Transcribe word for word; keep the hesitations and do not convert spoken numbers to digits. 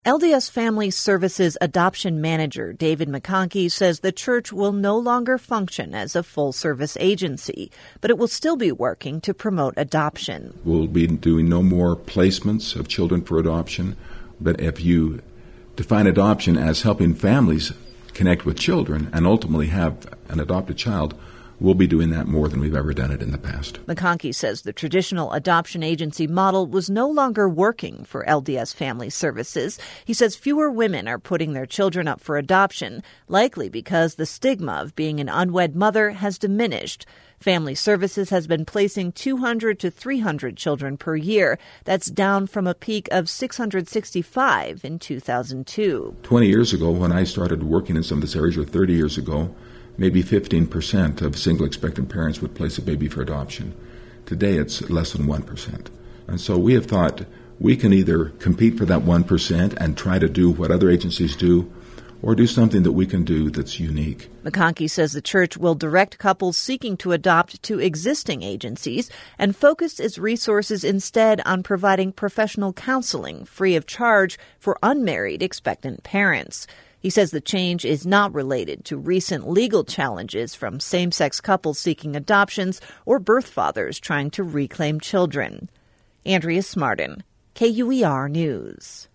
L D S Family Services adoption manager David McConkey says the church will no longer function as a full-service agency, but it will still be working to promote adoption. We'll be doing no more placements of children for adoption, but if you define adoption as helping families connect with children and ultimately have an adopted child, we'll be doing that more than we've ever done it in the past. McConkey says the traditional adoption agency model was no longer working for L D S Family Services. He says fewer women are putting their children up for adoption, likely because the stigma of being an unwed mother has diminished. Family Services has been placing two hundred to three hundred children per year. That's down from a peak of six hundred sixty-five in two thousand two. twenty years ago, when I started working in some of this area, or thirty years ago, maybe fifteen percent of single expectant parents would place a baby for adoption. Today, it's less than one percent. And so we have thought we can either compete for that one percent and try to do what other agencies do, or do something that we can do that's unique. McConkey says the church will direct couples seeking to adopt to existing agencies and focus its resources instead on providing professional counseling free of charge for unmarried expectant parents. He says the change is not related to recent legal challenges from same-sex couples seeking adoptions or birth fathers trying to reclaim children. Andrea Smartin, K U E R News.